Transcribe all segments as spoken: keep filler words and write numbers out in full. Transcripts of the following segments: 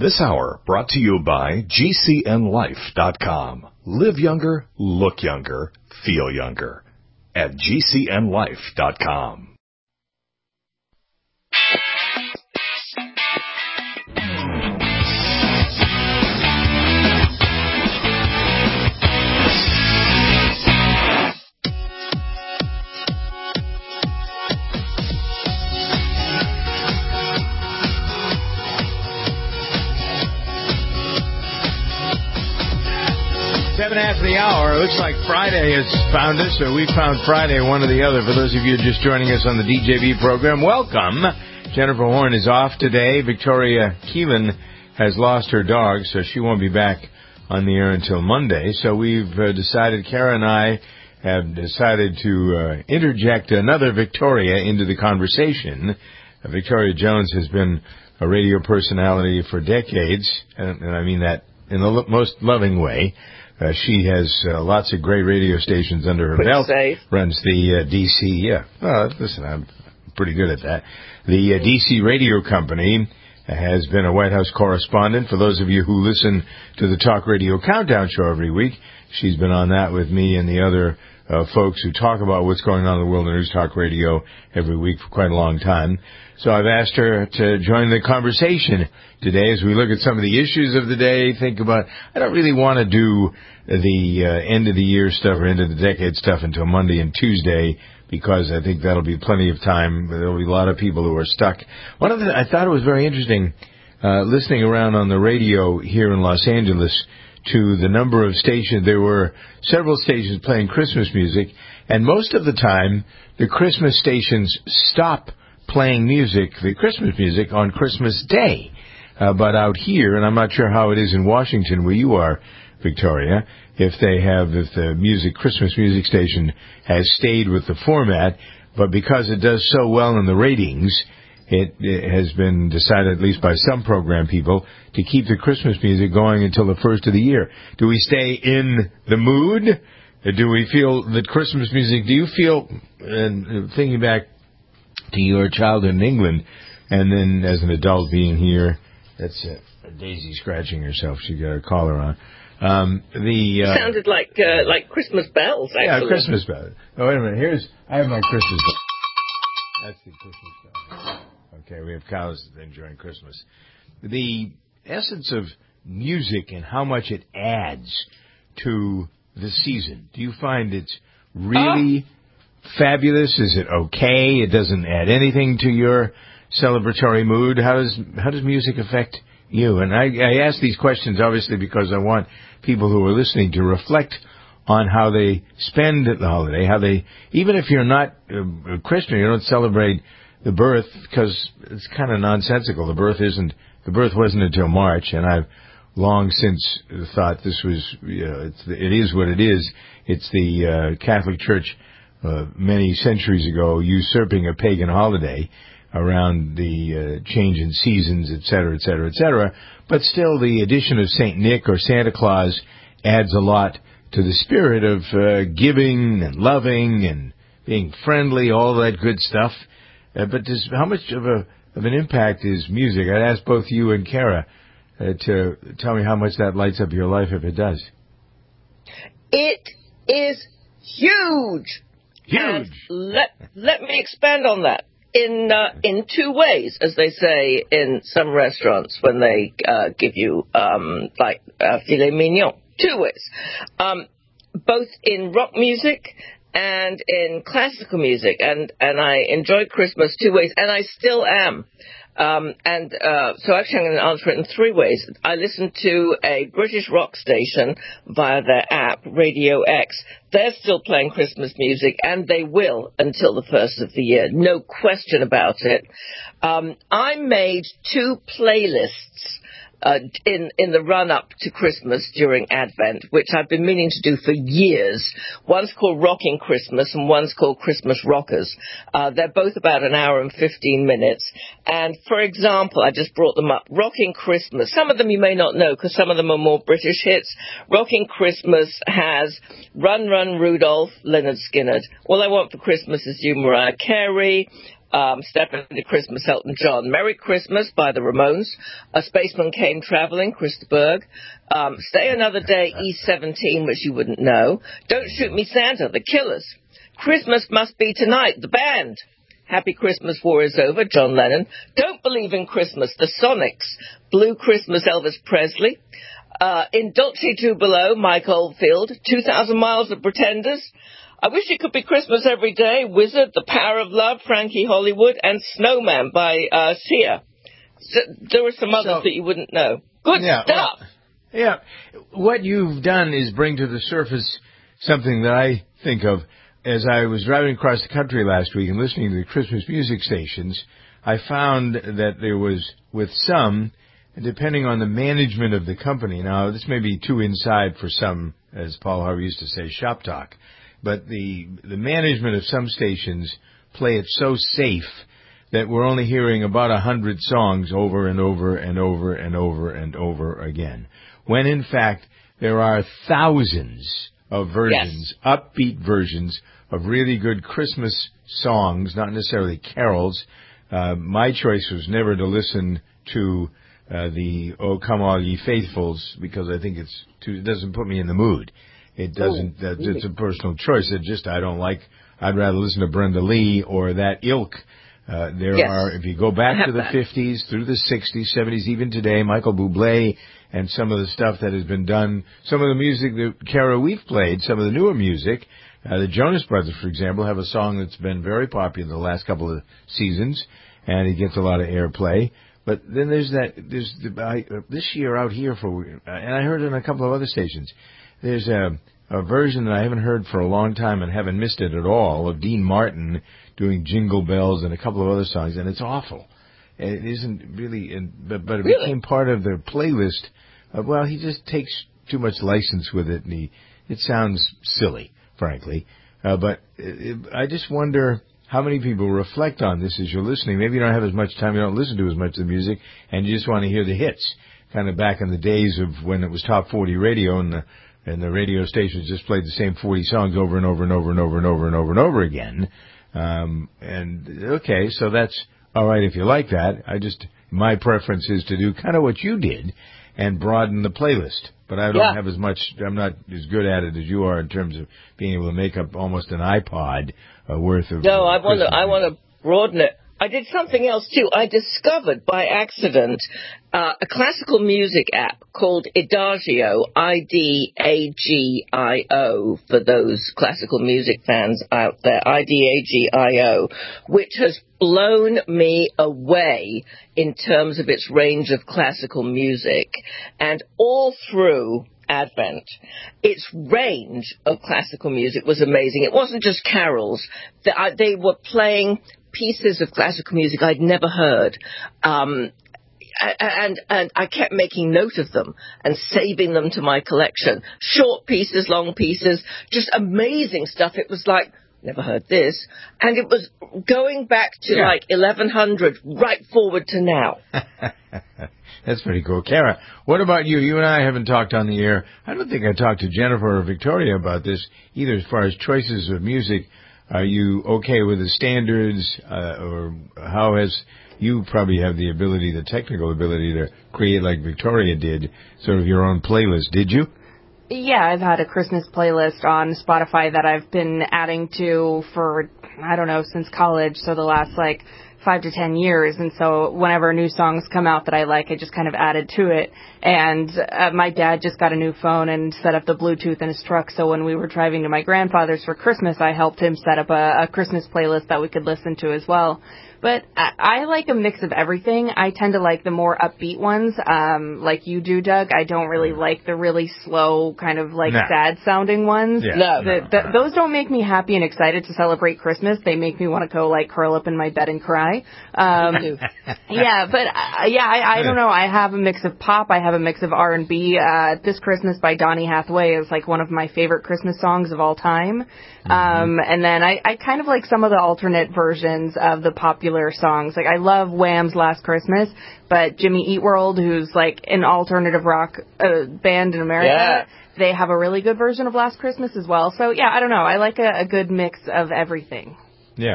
This hour brought to you by G C N life dot com. Live younger, look younger, feel younger at G C N life dot com. Seven after the hour. It looks like Friday has found us, or we found Friday, one or the other. For those of you just joining us on the D J V program, welcome. Jennifer Horn is off today. Victoria Keelan has lost her dog, so she won't be back on the air until Monday. So we've uh, decided, Kara and I have decided to uh, interject another Victoria into the conversation. Uh, Victoria Jones has been a radio personality for decades, and, and I mean that in the lo- most loving way. Uh, she has uh, lots of great radio stations under her Pretty belt. Safe. Runs the uh, D C, yeah. Well, listen, I'm pretty good at that. The uh, D C Radio Company has been a White House correspondent. For those of you who listen to the Talk Radio Countdown show every week, she's been on that with me and the other uh, folks who talk about what's going on in the world of News Talk Radio every week for quite a long time. So I've asked her to join the conversation today as we look at some of the issues of the day, think about, I don't really want to do the uh, end of the year stuff or end of the decade stuff until Monday and Tuesday, because I think that'll be plenty of time. There'll be a lot of people who are stuck. One of the, I thought it was very interesting, uh, listening around on the radio here in Los Angeles to the number of stations. There were several stations playing Christmas music, and most of the time, the Christmas stations stop playing music, the Christmas music, on Christmas Day. Uh, but out here, and I'm not sure how it is in Washington where you are, Victoria, if they have, if the music, Christmas music station has stayed with the format, but because it does so well in the ratings, it, it has been decided, at least by some program people, to keep the Christmas music going until the first of the year. Do we stay in the mood? Do we feel that Christmas music, do you feel, and thinking back to your childhood in England, and then as an adult being here, that's uh, Daisy scratching herself. She got her collar on. Um, the uh, sounded like uh, like Christmas bells. Actually. Yeah, Christmas bells. Oh, wait a minute. Here's I have my Christmas bell. That's the Christmas bell. Okay, we have cows enjoying Christmas. The essence of music and how much it adds to the season. Do you find it's really oh. fabulous? Is it okay? It doesn't add anything to your celebratory mood. How does how does music affect you? And I, I ask these questions obviously because I want people who are listening to reflect on how they spend the holiday, how they, even if you're not a Christian, you don't celebrate the birth, because it's kind of nonsensical. The birth isn't, the birth wasn't until March, and I've long since thought this was, you know, it's, it is what it is. It's the uh, Catholic Church uh, many centuries ago usurping a pagan holiday around the uh, change in seasons, et cetera, et cetera, et cetera. But still, the addition of Saint Nick or Santa Claus adds a lot to the spirit of uh, giving and loving and being friendly, all that good stuff. Uh, but does, how much of a of an impact is music? I'd ask both you and Kara uh, to tell me how much that lights up your life, if it does. It is huge. Huge. And let let me expand on that. In uh, in two ways, as they say in some restaurants when they uh, give you, um, like, uh, filet mignon. Two ways. Um, both in rock music and in classical music. And, and I enjoyed Christmas two ways, and I still am. Um, and uh, so actually I'm going to answer it in three ways. I listen to a British rock station via their app, Radio X. They're still playing Christmas music, and they will until the first of the year. No question about it. Um, I made two playlists Uh, in, in the run-up to Christmas during Advent, which I've been meaning to do for years. One's called Rocking Christmas and one's called Christmas Rockers. Uh, they're both about an hour and fifteen minutes. And, for example, I just brought them up. Rocking Christmas. Some of them you may not know because some of them are more British hits. Rocking Christmas has Run, Run, Rudolph, Lynyrd Skynyrd. All I Want for Christmas Is You, Mariah Carey. Um, Step Into Christmas, Elton John. Merry Christmas by the Ramones. A Spaceman Came Traveling, Chris Berg. Um, Stay Another Day, E seventeen, which you wouldn't know. Don't Shoot Me Santa, The Killers. Christmas Must Be Tonight, The Band. Happy Christmas, War Is Over, John Lennon. Don't Believe in Christmas, The Sonics. Blue Christmas, Elvis Presley. Uh, In Dulce Jubilo, Mike Oldfield. two thousand Miles of Pretenders. I Wish It Could Be Christmas Every Day, Wizard, The Power of Love, Frankie Hollywood, and Snowman by uh, Sia. So, there were some others so, that you wouldn't know. Good yeah, stuff. Well, yeah. What you've done is bring to the surface something that I think of as I was driving across the country last week and listening to the Christmas music stations. I found that there was, with some, depending on the management of the company. Now, this may be too inside for some, as Paul Harvey used to say, shop talk. But the the management of some stations play it so safe that we're only hearing about a hundred songs over and over and over and over and over again. When, in fact, there are thousands of versions, yes. upbeat versions of really good Christmas songs, not necessarily carols. Uh, my choice was never to listen to uh, the "O Come All Ye Faithfuls" because I think it's too, it doesn't put me in the mood. It doesn't, oh, really? It's a personal choice. It just, I don't like, I'd rather listen to Brenda Lee or that ilk. Uh, there yes. are, if you go back to the that. fifties, through the sixties, seventies, even today, Michael Bublé and some of the stuff that has been done, some of the music that, Kara, we've played, some of the newer music, uh, the Jonas Brothers, for example, have a song that's been very popular the last couple of seasons, and it gets a lot of airplay. But then there's that, there's the, I, uh, this year out here for, uh, and I heard it in a couple of other stations, there's a, a version that I haven't heard for a long time and haven't missed it at all of Dean Martin doing Jingle Bells and a couple of other songs, and it's awful. It isn't really, but, but it really? became part of their playlist. Uh, well, he just takes too much license with it, and he, it sounds silly, frankly. Uh, but it, it, I just wonder how many people reflect on this as you're listening. Maybe you don't have as much time, you don't listen to as much of the music, and you just want to hear the hits. Kind of back in the days of when it was top forty radio and the and the radio stations just played the same forty songs over and over and over and over and over and over and over again. Um, and, okay, so that's all right if you like that. I just, my preference is to do kind of what you did and broaden the playlist. But I don't yeah. have as much, I'm not as good at it as you are in terms of being able to make up almost an iPod uh, worth of. No, uh, I want to, I music. want to broaden it. I did something else, too. I discovered by accident uh, a classical music app called Idagio, I D A G I O, for those classical music fans out there, I D A G I O, which has blown me away in terms of its range of classical music. And all through Advent, its range of classical music was amazing. It wasn't just carols. They were playing pieces of classical music I'd never heard. Um, and, and I kept making note of them and saving them to my collection. Short pieces, long pieces, just amazing stuff. It was like, never heard this. And it was going back to yeah. like eleven hundred, right forward to now. That's pretty cool. Kara, what about you? You and I haven't talked on the air. I don't think I talked to Jennifer or Victoria about this either as far as choices of music. Are you okay with the standards, uh, or how has, you probably have the ability, the technical ability to create like Victoria did, sort of your own playlist, did you? Yeah, I've had a Christmas playlist on Spotify that I've been adding to for, I don't know, since college, so the last like five to ten years, and so whenever new songs come out that I like, I just kind of added to it. And uh, my dad just got a new phone and set up the Bluetooth in his truck, so when we were driving to my grandfather's for Christmas, I helped him set up a, a Christmas playlist that we could listen to as well. But I, I like a mix of everything. I tend to like the more upbeat ones, um, like you do, Doug. I don't really like the really slow, kind of like no. sad-sounding ones. Yeah. No, the, no, the, no. Those don't make me happy and excited to celebrate Christmas. They make me want to go like curl up in my bed and cry. Um, yeah, but uh, yeah, I, I don't know. I have a mix of pop. I have a mix of R and B. Uh, This Christmas by Donny Hathaway is like one of my favorite Christmas songs of all time. Mm-hmm. Um, and then I, I kind of like some of the alternate versions of the popular songs. Like I love Wham's Last Christmas, but Jimmy Eat World, who's like an alternative rock uh, band in America, yeah. they have a really good version of Last Christmas as well. So yeah, I don't know. I like a, a good mix of everything. Yeah.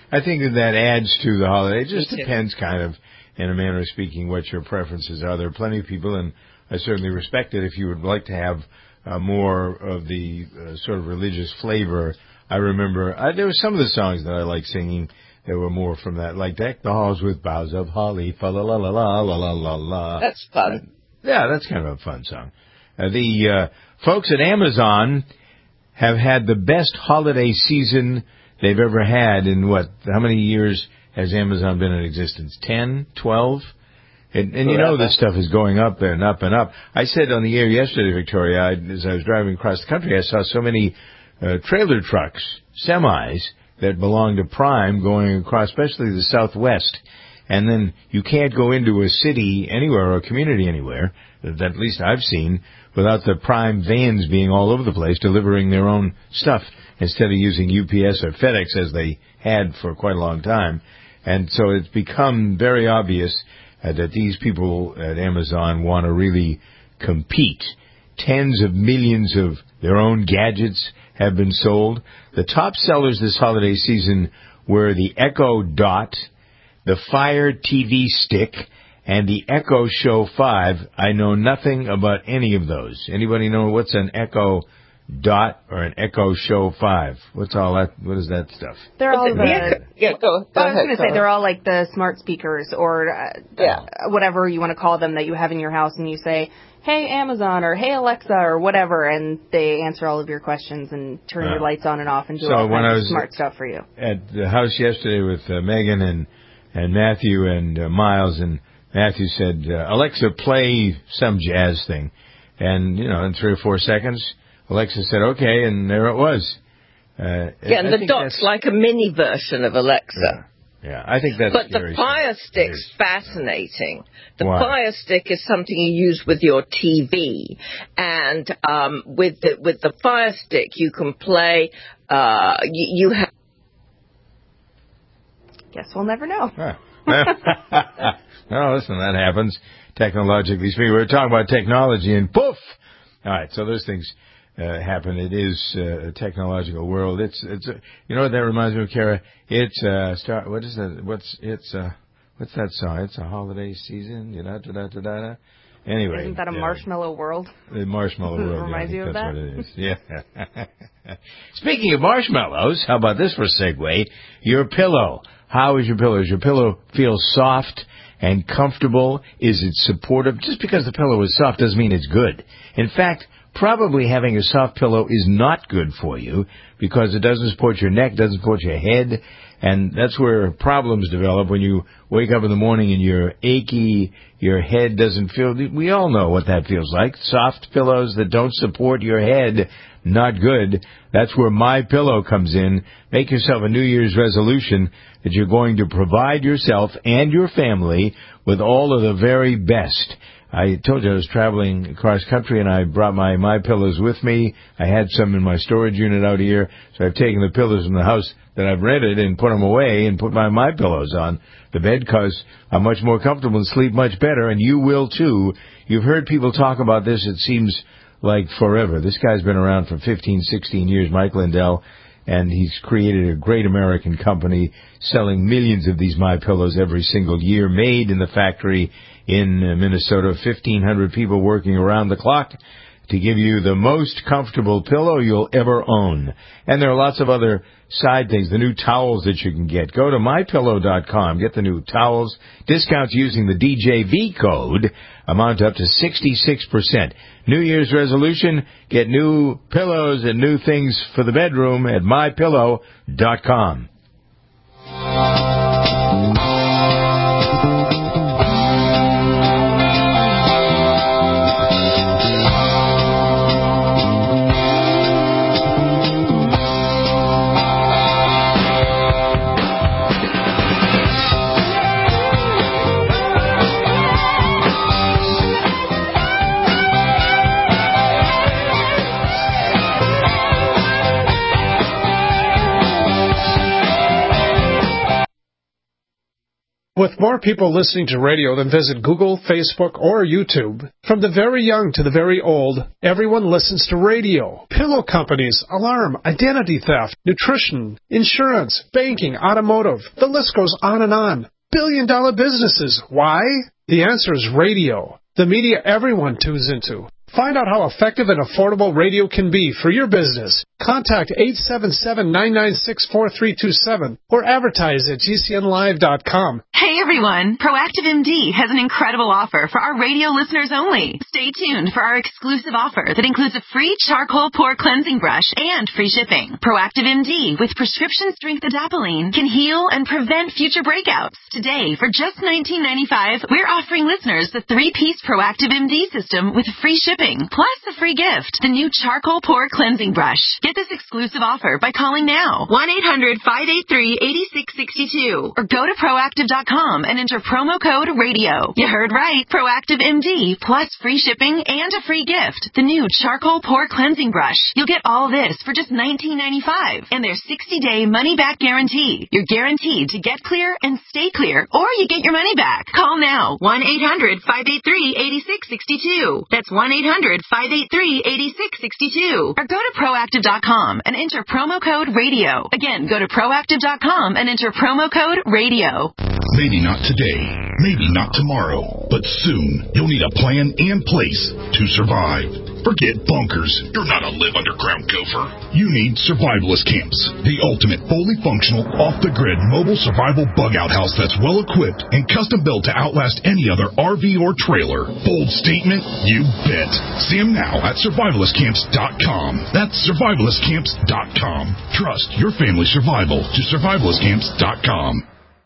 I think that that adds to the holiday. It just depends, kind of, in a manner of speaking, what your preferences are. There are plenty of people, and I certainly respect it if you would like to have uh, more of the uh, sort of religious flavor. I remember uh, there were some of the songs that I like singing that were more from that, like Deck the Halls with Boughs of Holly, fa la la la la la la la la. That's fun. Uh, yeah, that's kind of a fun song. Uh, the uh, folks at Amazon have had the best holiday season they've ever had in what? How many years has Amazon been in existence? Ten? Twelve? And, and you know this stuff is going up and up and up. I said on the air yesterday, Victoria, I, as I was driving across the country, I saw so many uh, trailer trucks, semis, that belong to Prime going across, especially the Southwest. And then you can't go into a city anywhere or a community anywhere, that at least I've seen, without the Prime vans being all over the place delivering their own stuff instead of using U P S or FedEx as they had for quite a long time. And so it's become very obvious uh, that these people at Amazon want to really compete. Tens of millions of their own gadgets have been sold. The top sellers this holiday season were the Echo Dot, the Fire T V Stick, and the Echo Show five. I know nothing about any of those. Anybody know what's an Echo Dot or an Echo Show five? What's all that? What is that stuff? They're all the... Yeah, yeah, go, go I was ahead. going to say, they're all like the smart speakers or uh, Yeah. whatever you want to call them that you have in your house, and you say, hey, Amazon, or hey, Alexa, or whatever, and they answer all of your questions and turn Uh, your lights on and off and do so all when I kinds was of smart stuff for you. At the house yesterday with uh, Megan and, and Matthew and uh, Miles, and Matthew said, uh, Alexa, play some jazz thing. And, you know, in three or four seconds, Alexa said, okay, and there it was. Uh, Yeah, and I the think Dot's that's- like a mini version of Alexa. Yeah. Yeah, I think that's But scary the Fire stuff. Stick's It is. fascinating. The Why? Fire Stick is something you use with your T V, and um, with the with the Fire Stick you can play. Uh, you, you have. Guess we'll never know. Huh. No, listen, that happens technologically speaking. We were talking about technology, and poof! All right, so those things uh, happen. It is uh, a technological world. It's it's uh, you know what that reminds me of, Kara? It's uh, star. What is that? What's it's uh, what's that song? It's a holiday season. You know, da da da da da. Anyway, Isn't that a yeah. marshmallow world? The marshmallow world. Reminds yeah, I you think of that's that? what it is. Yeah. Speaking of marshmallows, how about this for a segue? Your pillow. How is your pillow? Does your pillow feel soft and comfortable? Is it supportive? Just because the pillow is soft doesn't mean it's good. In fact, probably having a soft pillow is not good for you because it doesn't support your neck, doesn't support your head, and that's where problems develop when you wake up in the morning and you're achy, your head doesn't feel... We all know what that feels like. Soft pillows that don't support your head, not good. That's where My Pillow comes in. Make yourself a New Year's resolution that you're going to provide yourself and your family with all of the very best. I told you I was traveling across country and I brought my My Pillows with me. I had some in my storage unit out here, so I've taken the pillows from the house that I've rented and put them away and put my My Pillows on the bed because I'm much more comfortable and sleep much better, and you will too. You've heard people talk about this, it seems like forever. This guy's been around for fifteen, sixteen years, Mike Lindell, and he's created a great American company selling millions of these My Pillows every single year, made in the factory in Minnesota. fifteen hundred people working around the clock to give you the most comfortable pillow you'll ever own. And there are lots of other side things, the new towels that you can get. Go to my pillow dot com, get the new towels. Discounts using the D J V code amount up to sixty-six percent. New Year's resolution, get new pillows and new things for the bedroom at my pillow dot com. With more people listening to radio than visit Google, Facebook, or YouTube, from the very young to the very old, everyone listens to radio. Pillow companies, alarm, identity theft, nutrition, insurance, banking, automotive. The list goes on and on. Billion-dollar businesses. Why? The answer is radio. The media everyone tunes into. Find out how effective and affordable radio can be for your business. Contact eight seven seven, nine nine six, four three two seven or advertise at G C N live dot com. Hey everyone, Proactive M D has an incredible offer for our radio listeners only. Stay tuned for our exclusive offer that includes a free charcoal pore cleansing brush and free shipping. Proactive M D with prescription strength adapalene can heal and prevent future breakouts. Today, for just nineteen ninety-five dollars, we're offering listeners the three-piece Proactive M D system with free shipping, plus a free gift, the new charcoal pore cleansing brush. Get this exclusive offer by calling now, one eight hundred, five eight three, eight six six two, or go to proactive dot com and enter promo code RADIO. You heard right, Proactive M D, plus free shipping and a free gift, the new charcoal pore cleansing brush. You'll get all this for just nineteen ninety-five dollars and their sixty-day money-back guarantee. You're guaranteed to get clear and stay clear, or you get your money back. Call now, one eight hundred, five eight three, eight six six two. That's one eight hundred, five eight three, eight six six two. Or go to proactive dot com and enter promo code RADIO. Again, go to proactive dot com and enter promo code RADIO. Maybe not today, maybe not tomorrow, but soon you'll need a plan and place to survive. Forget bunkers. You're not a live underground gopher. You need Survivalist Camps, the ultimate fully functional, off-the-grid mobile survival bug-out house that's well-equipped and custom-built to outlast any other R V or trailer. Bold statement? You bet. See them now at survivalist camps dot com. That's survivalist camps dot com. Trust your family's survival to survivalist camps dot com.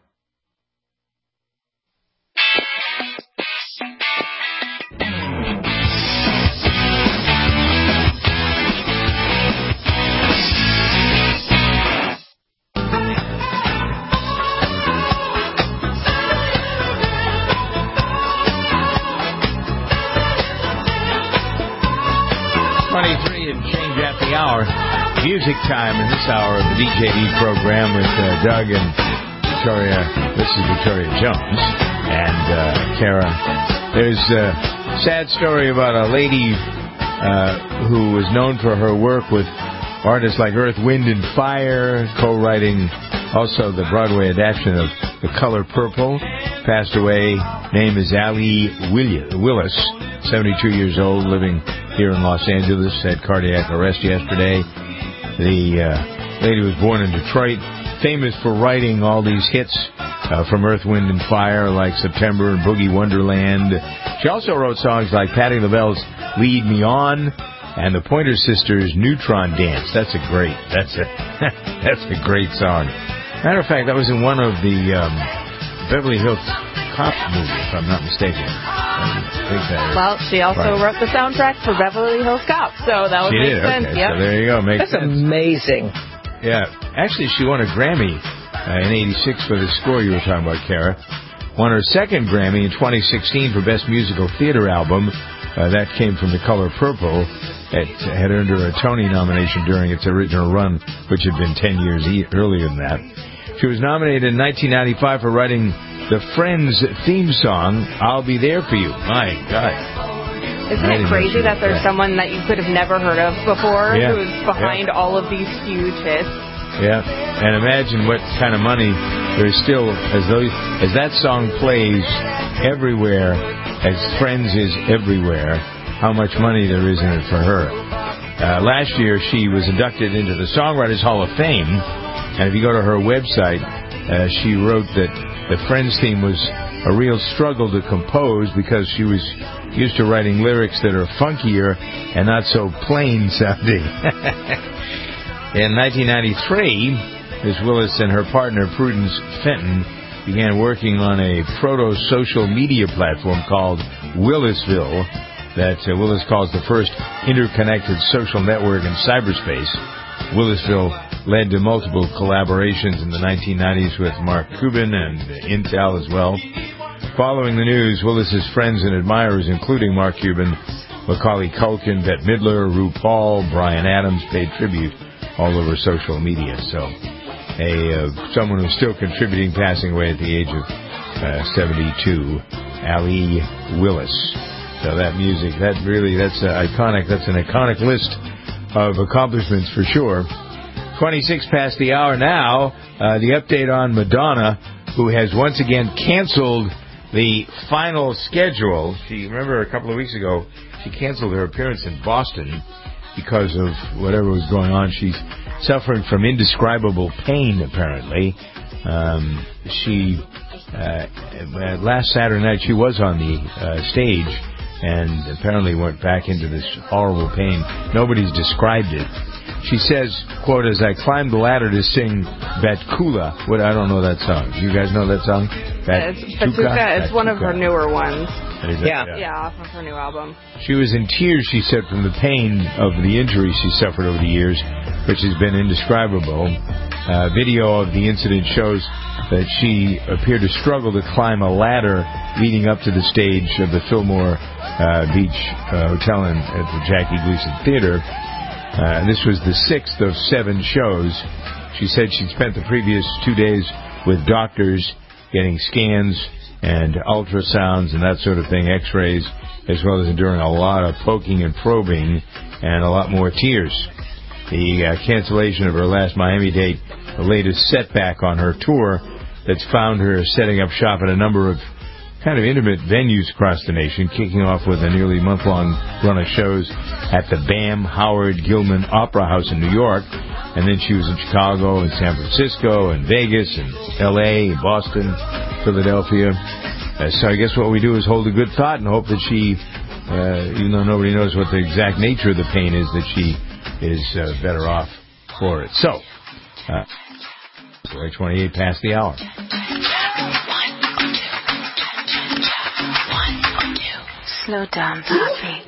Hour, music time in this hour of the D J D program with uh, Doug and Victoria. This is Victoria Jones and uh, Kara. There's a sad story about a lady uh, who was known for her work with artists like Earth, Wind and Fire, co-writing also the Broadway adaptation of The Color Purple. Passed away. Name is Allie Willis, seventy-two years old, living here in Los Angeles. Had cardiac arrest yesterday. The uh, lady was born in Detroit, famous for writing all these hits uh, from Earth, Wind and Fire, like September and Boogie Wonderland. She also wrote songs like Patti LaBelle's Lead Me On and the Pointer Sisters' Neutron Dance. That's a great, that's a that's a great song. Matter of fact, that was in one of the um, Beverly Hills Cop movies, if I'm not mistaken. I think that well, she also right. wrote the soundtrack for Beverly Hills Cop, so that would she make did. sense. Okay, yep. So there you go. Makes That's sense. amazing. Yeah. Actually, she won a Grammy uh, in eighty-six for the score you were talking about, Kara. Won her second Grammy in twenty sixteen for Best Musical Theater Album. Uh, that came from The Color Purple. It had earned her a Tony nomination during its original run, which had been ten years e- earlier than that. She was nominated in nineteen ninety-five for writing the Friends theme song, I'll Be There For You. My God. Isn't it crazy that there's yeah. someone that you could have never heard of before yeah. who's behind yeah. all of these huge hits? Yeah, and imagine what kind of money there's still, as those, as that song plays everywhere, as Friends is everywhere, how much money there is in it for her. Uh, last year, she was inducted into the Songwriters Hall of Fame, and if you go to her website, uh, she wrote that the Friends theme was a real struggle to compose because she was used to writing lyrics that are funkier and not so plain sounding. In nineteen ninety-three, Miz Willis and her partner Prudence Fenton began working on a proto-social media platform called Willisville that uh, Willis calls the first interconnected social network in cyberspace. Willisville led to multiple collaborations in the nineteen nineties with Mark Cuban and Intel as well. Following the news, Willis's friends and admirers, including Mark Cuban, Macaulay Culkin, Bette Midler, RuPaul, Bryan Adams, paid tribute all over social media. So, a uh, someone who's still contributing, passing away at the age of uh, seventy-two, Ali Willis. So that music, that really, that's uh, iconic. That's an iconic list of accomplishments for sure. twenty-six past the hour now. Uh, the update on Madonna, who has once again canceled the final schedule. She, remember a couple of weeks ago, she canceled her appearance in Boston because of whatever was going on. She's suffering from indescribable pain, apparently. Um, she, uh, last Saturday night, she was on the uh, stage and apparently went back into this horrible pain. Nobody's described it. She says, quote, as I climbed the ladder to sing Batkula. What, I don't know that song. Do you guys know that song? Bat- it's Batuka. It's one of her newer ones. Yeah. yeah. Yeah, off of her new album. She was in tears, she said, from the pain of the injury she suffered over the years, which has been indescribable. Uh, video of the incident shows that she appeared to struggle to climb a ladder leading up to the stage of the Fillmore uh, Beach uh, Hotel in, at the Jackie Gleason Theater. Uh, this was the sixth of seven shows. She said she'd spent the previous two days with doctors getting scans and ultrasounds and that sort of thing, x-rays, as well as enduring a lot of poking and probing and a lot more tears. The uh, cancellation of her last Miami date, the latest setback on her tour that's found her setting up shop at a number of kind of intimate venues across the nation, kicking off with a nearly month-long run of shows at the BAM Howard Gilman Opera House in New York. And then she was in Chicago and San Francisco and Vegas and L A and Boston, Philadelphia. Uh, so I guess what we do is hold a good thought and hope that she, uh, even though nobody knows what the exact nature of the pain is, that she is uh, better off for it. So, uh, twenty-eight past the hour. Slow down, Poppy.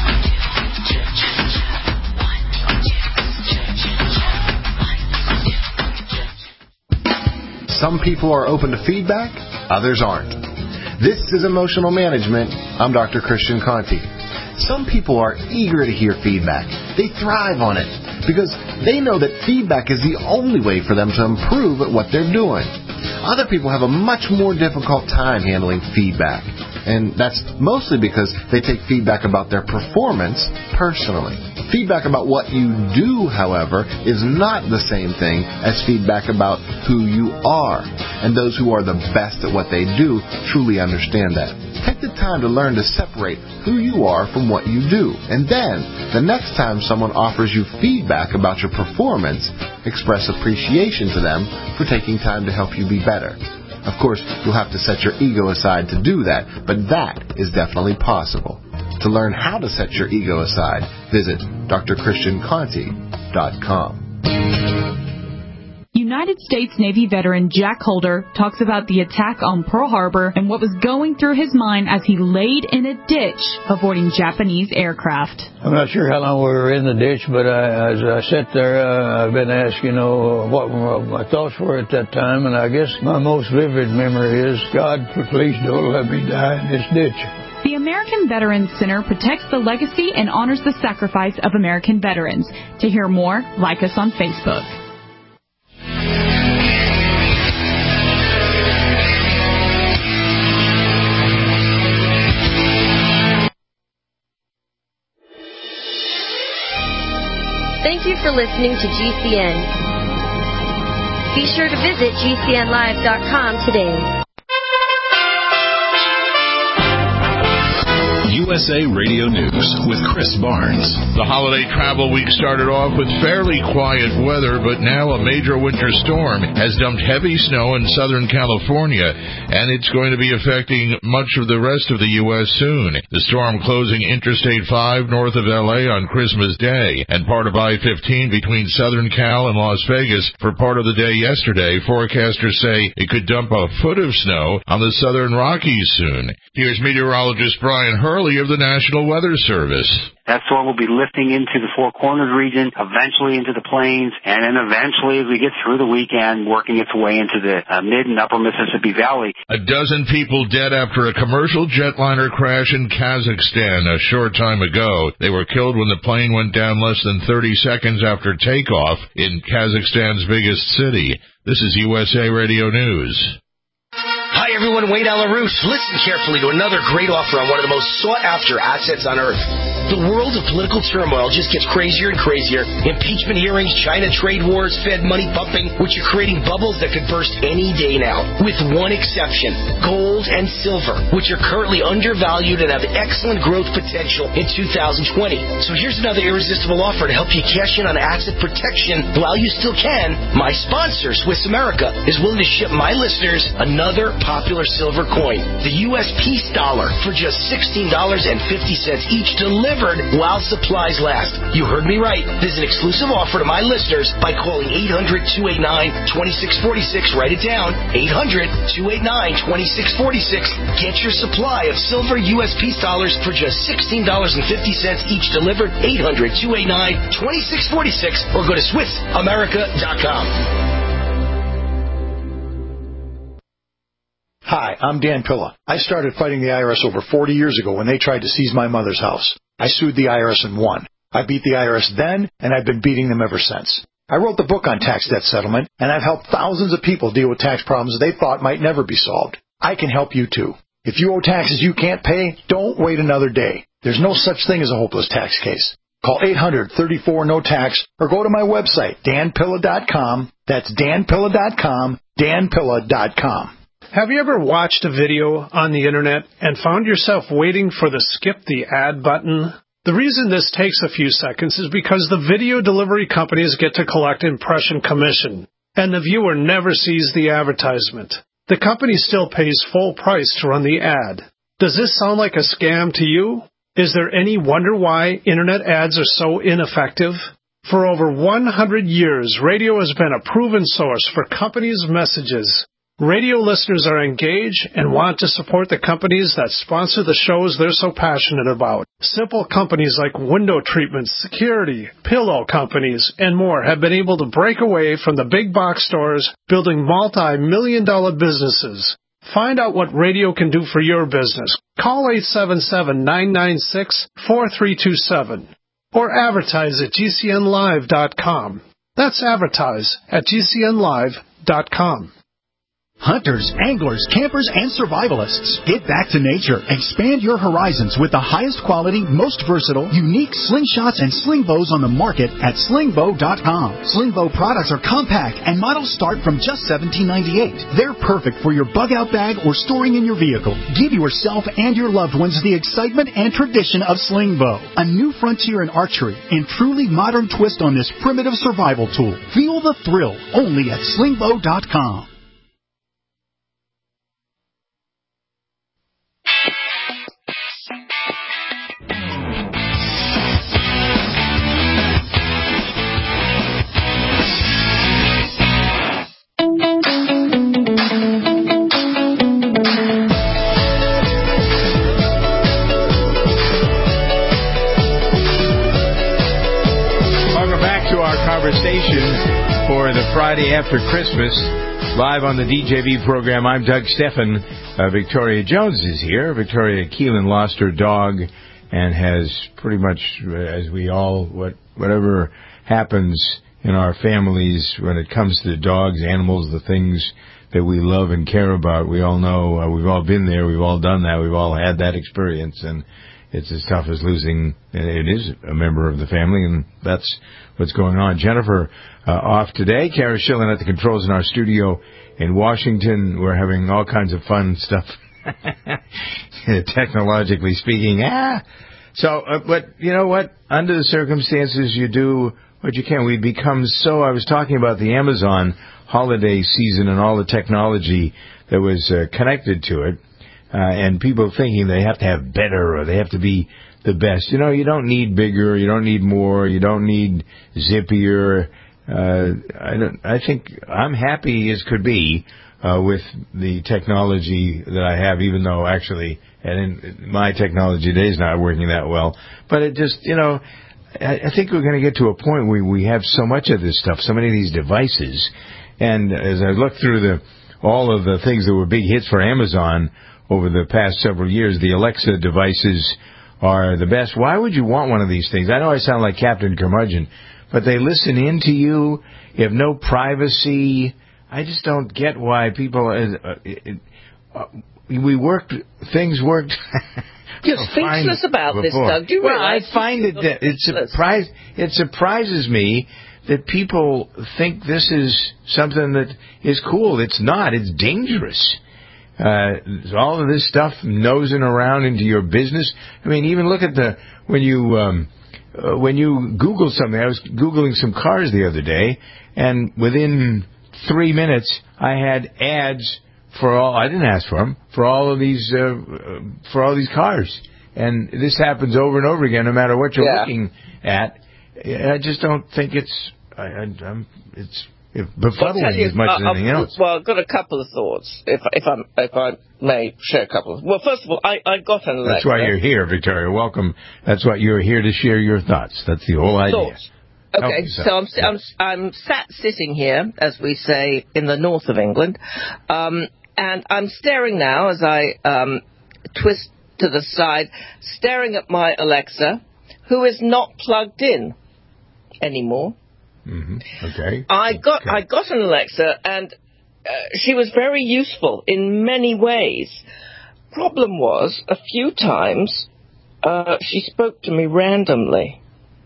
Some people are open to feedback, others aren't. This is Emotional Management. I'm Doctor Christian Conti. Some people are eager to hear feedback. They thrive on it because they know that feedback is the only way for them to improve at what they're doing. Other people have a much more difficult time handling feedback, and that's mostly because they take feedback about their performance personally. Feedback about what you do, however, is not the same thing as feedback about who you are, and those who are the best at what they do truly understand that. Take the time to learn to separate who you are from what you do, and then, the next time someone offers you feedback about your performance, express appreciation to them for taking time to help you be better. Of course, you'll have to set your ego aside to do that, but that is definitely possible. To learn how to set your ego aside, visit D R Christian Conti dot com. United States Navy veteran Jack Holder talks about the attack on Pearl Harbor and what was going through his mind as he laid in a ditch avoiding Japanese aircraft. I'm not sure how long we were in the ditch, but I, as I sat there, uh, I've been asked, you know, what my thoughts were at that time, and I guess my most vivid memory is, God, please don't let me die in this ditch. The American Veterans Center protects the legacy and honors the sacrifice of American veterans. To hear more, like us on Facebook. Thank you for listening to G C N. Be sure to visit G C N live dot com today. U S A Radio News with Chris Barnes. The holiday travel week started off with fairly quiet weather, but now a major winter storm has dumped heavy snow in Southern California, and it's going to be affecting much of the rest of the U S soon. The storm closing Interstate five north of L A on Christmas Day and part of I fifteen between Southern Cal and Las Vegas for part of the day yesterday. Forecasters say it could dump a foot of snow on the Southern Rockies soon. Here's meteorologist Brian Hurley of the National Weather Service. That storm will be lifting into the Four Corners region, eventually into the plains, and then eventually, as we get through the weekend, working its way into the uh, mid and upper Mississippi Valley. A dozen people dead after a commercial jetliner crash in Kazakhstan a short time ago. They were killed when the plane went down less than thirty seconds after takeoff in Kazakhstan's biggest city. This is U S A Radio News. Hire everyone, Wayne Alarouche. Listen carefully to another great offer on one of the most sought-after assets on earth. The world of political turmoil just gets crazier and crazier. Impeachment hearings, China trade wars, Fed money pumping, which are creating bubbles that could burst any day now. With one exception, gold and silver, which are currently undervalued and have excellent growth potential in two thousand twenty. So here's another irresistible offer to help you cash in on asset protection while you still can. My sponsor, Swiss America, is willing to ship my listeners another popular silver coin, the U S Peace Dollar, for just sixteen dollars and fifty cents each, delivered while supplies last. You heard me right. This is an exclusive offer to my listeners by calling eight hundred, two eight nine, two six four six. Write it down, eight hundred, two eight nine, two six four six. Get your supply of silver U S Peace Dollars for just sixteen dollars and fifty cents each, delivered, eight hundred, two eight nine, two six four six, or go to Swiss America dot com. Hi, I'm Dan Pilla. I started fighting the I R S over forty years ago when they tried to seize my mother's house. I sued the I R S and won. I beat the I R S then, and I've been beating them ever since. I wrote the book on tax debt settlement, and I've helped thousands of people deal with tax problems they thought might never be solved. I can help you too. If you owe taxes you can't pay, don't wait another day. There's no such thing as a hopeless tax case. Call eight hundred, three four, N O T A X or go to my website, dan pilla dot com. That's dan pilla dot com, dan pilla dot com. Have you ever watched a video on the internet and found yourself waiting for the skip the ad button? The reason this takes a few seconds is because the video delivery companies get to collect impression commission, and the viewer never sees the advertisement. The company still pays full price to run the ad. Does this sound like a scam to you? Is there any wonder why internet ads are so ineffective? For over one hundred years, radio has been a proven source for companies' messages. Radio listeners are engaged and want to support the companies that sponsor the shows they're so passionate about. Simple companies like window treatments, security, pillow companies, and more have been able to break away from the big box stores, building multi-million dollar businesses. Find out what radio can do for your business. Call eight seven seven, nine nine six, four three two seven or advertise at G C N live dot com. That's advertise at G C N live dot com. Hunters, anglers, campers, and survivalists, get back to nature. Expand your horizons with the highest quality, most versatile, unique slingshots and sling bows on the market at sling bow dot com. Sling bow products are compact and models start from just seventeen ninety-eight. They're perfect for your bug out bag or storing in your vehicle. Give yourself and your loved ones the excitement and tradition of sling bow, a new frontier in archery and truly modern twist on this primitive survival tool. Feel the thrill only at sling bow dot com. Conversation for the Friday after Christmas, live on the D J V program. I'm Doug Steffen. Uh, Victoria Jones is here. Victoria Keelan lost her dog and has pretty much, as we all, what whatever happens in our families when it comes to dogs, animals, the things that we love and care about, we all know, uh, we've all been there, we've all done that, we've all had that experience, and it's as tough as losing, it is a member of the family, and that's what's going on. Jennifer uh, off today. Kara Schillen at the controls in our studio in Washington. We're having all kinds of fun stuff, technologically speaking. Ah, So, uh, but you know what? Under the circumstances, you do what you can. We become so, I was talking about the Amazon holiday season and all the technology that was uh, connected to it. Uh, and people thinking they have to have better or they have to be the best. You know, you don't need bigger, you don't need more, you don't need zippier. Uh, I don't, I think I'm happy as could be uh, with the technology that I have, even though actually and in, my technology today is not working that well. But it just, you know, I, I think we're going to get to a point where we have so much of this stuff, so many of these devices. And as I look through the all of the things that were big hits for Amazon over the past several years, the Alexa devices are the best. Why would you want one of these things? I know I sound like Captain Curmudgeon, but they listen in to you. You have no privacy. I just don't get why people... Uh, it, uh, we worked, things worked. You're speechless about before. this, Doug. Do you well, realize? I find it that it surprise it surprises me that people think this is something that is cool. It's not. It's dangerous. Uh, all of this stuff nosing around into your business. I mean, even look at the when you um, uh, when you Google something. I was Googling some cars the other day, and within three minutes, I had ads for all. I didn't ask for them for all of these uh, for all these cars, and this happens over and over again, no matter what you're yeah. looking at. I just don't think it's. I, I, I'm, it's. If befuddling you, as much uh, as anything else. Well, I've got a couple of thoughts, if if I if I may share a couple of. Well, first of all, I, I got an Alexa. That's why you're here, Victoria. Welcome. That's why you're here to share your thoughts. That's the whole idea. Thoughts. Okay, so I'm, yeah. I'm I'm sat sitting here, as we say in the north of England, um, and I'm staring now as I um, twist to the side, staring at my Alexa, who is not plugged in anymore. Mm-hmm. Okay. I got okay. I got an Alexa, and uh, she was very useful in many ways. Problem was, a few times uh, she spoke to me randomly.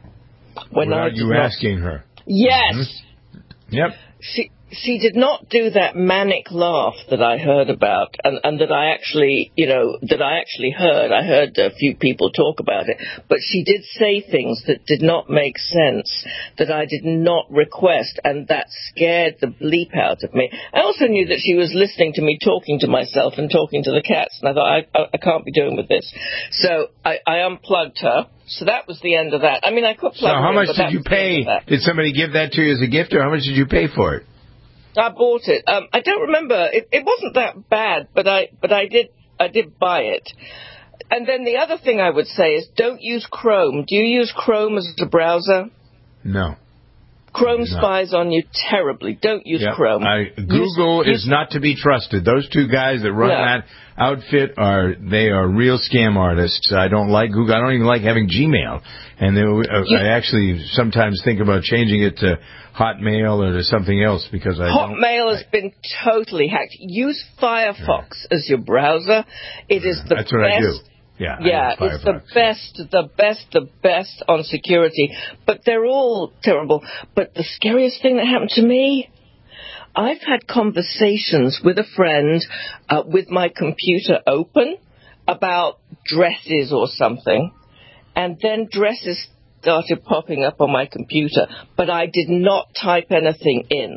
When Without I you not, asking her. Yes. Mm-hmm. Yep. She she did not do that manic laugh that I heard about, and, and that I actually, you know, that I actually heard. I heard a few people talk about it, but she did say things that did not make sense, that I did not request, and that scared the bleep out of me. I also knew that she was listening to me talking to myself and talking to the cats, and I thought, I, I, I can't be doing with this. So I, I unplugged her. So that was the end of that. I mean, I could plug So how her much in, did you pay? Did somebody give that to you as a gift, or how much did you pay for it? I bought it. Um, I don't remember. It, it wasn't that bad, but I but I did I did buy it. And then the other thing I would say is don't use Chrome. Do you use Chrome as a browser? No. Chrome spies on you terribly. Don't use yep. Chrome. I, Google use, is use, not to be trusted. Those two guys that run yeah. that outfit are they are real scam artists. I don't like Google. I don't even like having Gmail. And they, uh, you, I actually sometimes think about changing it to Hotmail or to something else because I Hotmail don't, has I, been totally hacked. Use Firefox yeah. as your browser. It is the That's what best. I do. Yeah, yeah, it's the best, the best, the best on security. But they're all terrible. But the scariest thing that happened to me, I've had conversations with a friend uh, with my computer open about dresses or something, and then dresses started popping up on my computer, but I did not type anything in.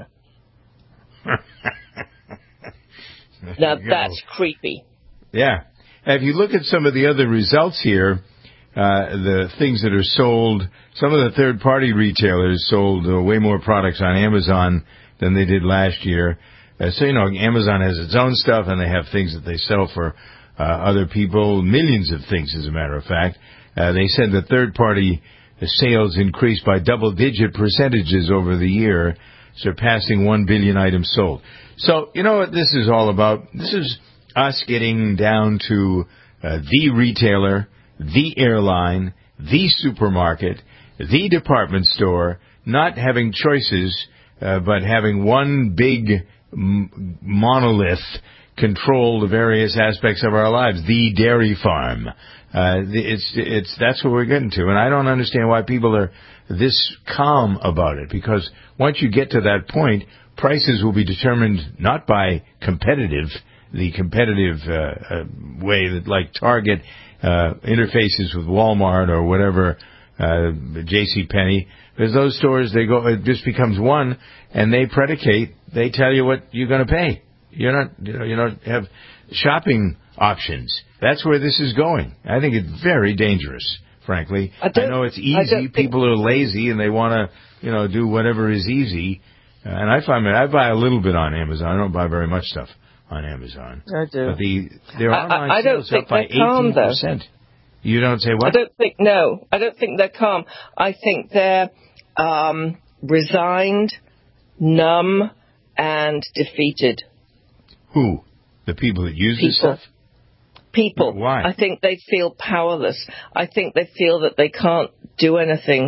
Now that's creepy. Yeah. If you look at some of the other results here, uh, the things that are sold, some of the third-party retailers sold uh, way more products on Amazon than they did last year. Uh, so, you know, Amazon has its own stuff, and they have things that they sell for uh, other people, millions of things, as a matter of fact. Uh, they said that third-party sales increased by double-digit percentages over the year, surpassing one billion items sold. So, you know what this is all about? This is us getting down to uh, the retailer, the airline, the supermarket, the department store, not having choices, uh, but having one big m- monolith control the various aspects of our lives, the dairy farm. Uh, it's, it's, that's what we're getting to. And I don't understand why people are this calm about it, because once you get to that point, prices will be determined not by competitive the competitive uh, uh, way that, like Target uh, interfaces with Walmart or whatever, uh, JCPenney. There's those stores, they go, it just becomes one, and they predicate, they tell you what you're going to pay. You're not, you know, you don't have shopping options. That's where this is going. I think it's very dangerous, frankly. I, I know it's easy. People are lazy, and they want to, you know, do whatever is easy. Uh, and I find I buy a little bit on Amazon. I don't buy very much stuff on Amazon. I do. But the their online I, I sales up by eighteen percent. You don't say what? I don't think no. I don't think they're calm. I think they're um, resigned, numb, and defeated. Who? The people that use people. this stuff? People. Why? I think they feel powerless. I think they feel that they can't do anything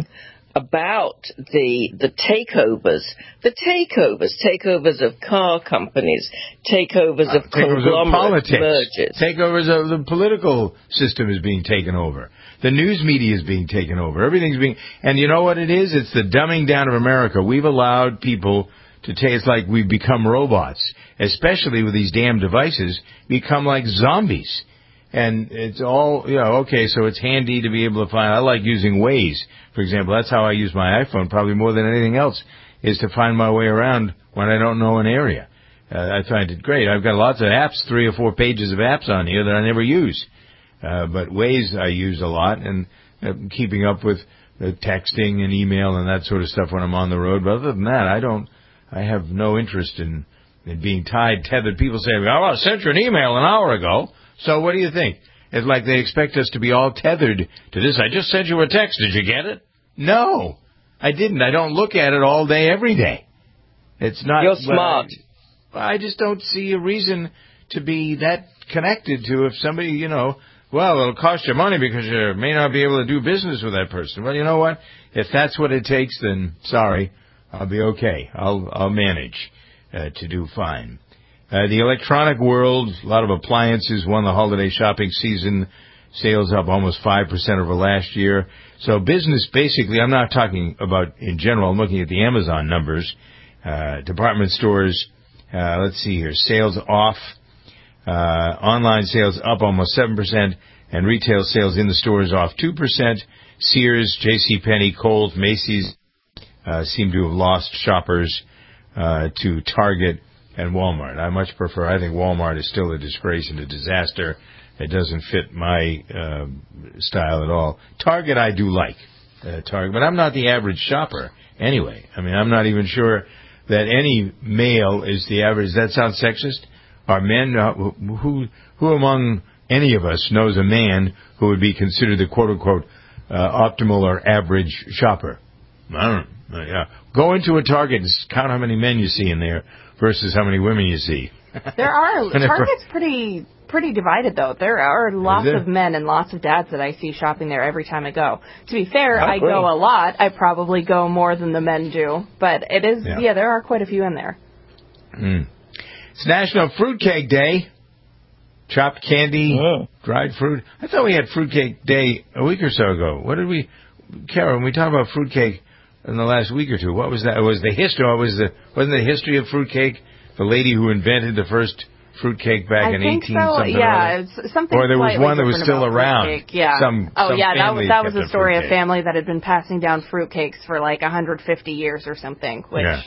about the the takeovers, the takeovers, takeovers of car companies, takeovers of uh, takeovers conglomerate of politics, mergers. takeovers of the political system is being taken over. The news media is being taken over. Everything's being, and you know what it is? It's the dumbing down of America. We've allowed people to take, it's like we've become robots, especially with these damn devices, become like zombies. And it's all, you know, okay, so it's handy to be able to find, I like using Waze, for example. That's how I use my iPhone, probably more than anything else, is to find my way around when I don't know an area. Uh, I find it great. I've got lots of apps, three or four pages of apps on here that I never use. Uh, but Waze I use a lot, and uh, keeping up with uh, texting and email and that sort of stuff when I'm on the road. But other than that, I don't, I have no interest in, in being tied, tethered. People say, oh, I sent you an email an hour ago. So what do you think? It's like they expect us to be all tethered to this. I just sent you a text. Did you get it? No, I didn't. I don't look at it all day, every day. It's not. You're smart. I, I just don't see a reason to be that connected to if somebody, you know, well, it'll cost you money because you may not be able to do business with that person. Well, you know what? If that's what it takes, then sorry, I'll be okay. I'll I'll manage uh, to do fine. Uh, the electronic world, a lot of appliances won the holiday shopping season. Sales up almost five percent over last year. So business, basically, I'm not talking about in general. I'm looking at the Amazon numbers. Uh, department stores, uh, let's see here, sales off. Uh, online sales up almost seven percent, and retail sales in the stores off two percent. Sears, JCPenney, Kohl's, Macy's uh, seem to have lost shoppers uh, to Target and Walmart. I much prefer, I think Walmart is still a disgrace and a disaster. It doesn't fit my uh, style at all. Target I do like, uh, Target, but I'm not the average shopper anyway. I mean, I'm not even sure that any male is the average. Does that sound sexist? Are men, uh, who who among any of us knows a man who would be considered the quote-unquote uh, optimal or average shopper? I don't know. Uh, yeah. Go into a Target and count how many men you see in there versus how many women you see. There are. Target's pretty pretty divided, though. There are lots of men and lots of dads that I see shopping there every time I go. To be fair, I go a lot. I probably go more than the men do. But it is, yeah, yeah there are quite a few in there. Mm. It's National Fruitcake Day. Chopped candy, oh. dried fruit. I thought we had Fruitcake Day a week or so ago. What did we, Kara, when we talked about fruitcake in the last week or two, what was that? It was the history, what was the, wasn't the history of fruitcake the lady who invented the first fruitcake back I in think eighteen so. something? Yeah, it's something. Or there was one that was still around. Fruitcake. Yeah. Some, oh some yeah, that was that was a story of fruitcake. family that had been passing down fruitcakes for like one hundred fifty years or something. Which yeah.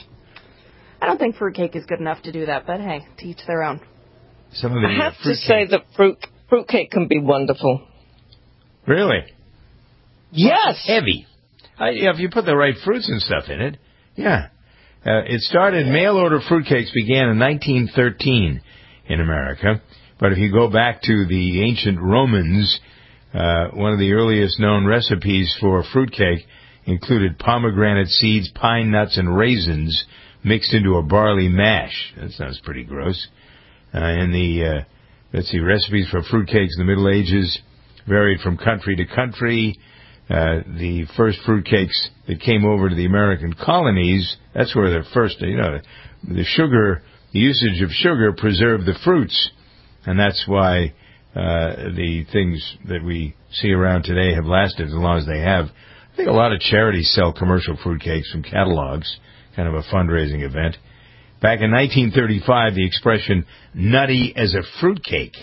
I don't think fruitcake is good enough to do that, but hey, to each their own. Some of the, I have uh, to say that fruit fruitcake can be wonderful. Really? Yes. Well, heavy. I, yeah, if you put the right fruits and stuff in it, yeah. Uh, it started, mail-order fruitcakes began in nineteen thirteen in America. But if you go back to the ancient Romans, uh, one of the earliest known recipes for fruitcake included pomegranate seeds, pine nuts, and raisins mixed into a barley mash. That sounds pretty gross. Uh, and the, uh, let's see, recipes for fruitcakes in the Middle Ages varied from country to country. Uh, the first fruitcakes that came over to the American colonies, that's where the first, you know, the sugar, the usage of sugar preserved the fruits. And that's why uh, the things that we see around today have lasted as long as they have. I think a lot of charities sell commercial fruitcakes from catalogs, kind of a fundraising event. Back in nineteen thirty-five, the expression nutty as a fruitcake